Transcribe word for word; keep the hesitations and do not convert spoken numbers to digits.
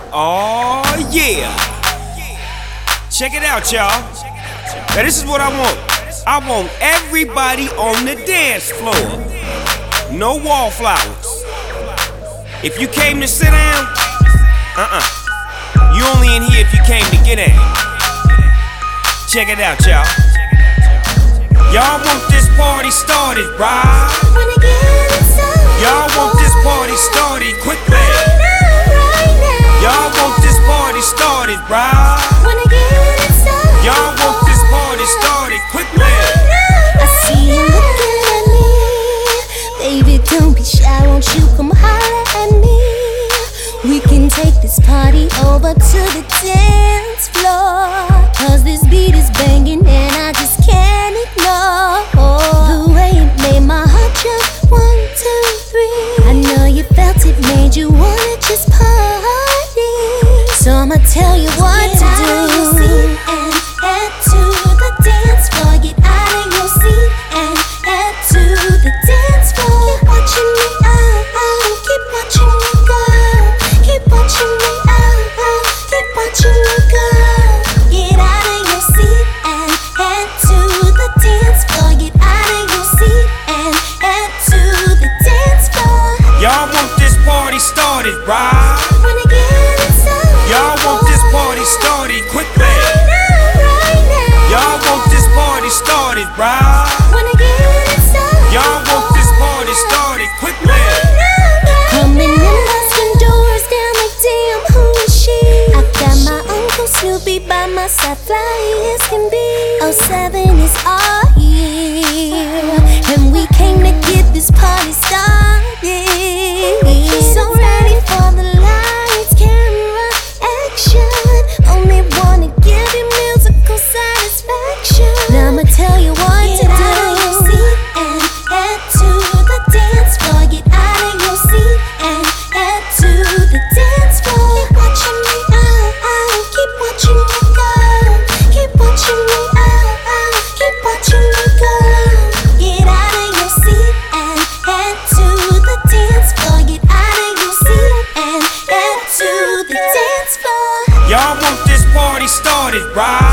Oh yeah. Check it out, y'all. Now this is what I want. I want everybody on the dance floor. No wallflowers. If you came to sit down, uh-uh. You only in here if you came to get in. Check it out, y'all. Y'all want this party started, right? Y'all want this party started quickly. Y'all want this party started, right? Y'all want this party started quickly. I see you looking at me. Baby, don't be shy, won't you come holler at me? We can take this party over to the dance floor, cause this beat is banging and I just can't ignore the way it made my heart jump. One, two, three. I know you felt it, made you wanna just party. So I'ma tell you what to do. And head to the dance floor. Get out of your seat and head to the dance floor. Keep watching me out, out. Keep watching me go. Keep watching me out, out. Keep watching me go. Get out of your seat and head to the dance floor. Get out of your seat and head to the dance floor. Y'all want this party started, right? Wanna get inside. Y'all want this party started quickly. Right now, right now. Y'all want this party started, right? Wanna get inside. Y'all want this party started quickly. Coming and busting doors down like damn, who is she? I got my Uncle Snoopy by my side, fly as can be. Oh seven is our year, and we came to get this party started. So ready for the lights, camera, action. Only wanna give you musical satisfaction. Now I'ma tell you what to do. Get out of your seat and head to the dance floor. Get out of your seat and head to the dance floor. Keep watching me out, out. Keep watching me go. Keep watching me out, out. Keep watching me go. Get out of your seat and head to the dance floor. Get out of your seat and head to the dance floor. Y'all want this party started, right?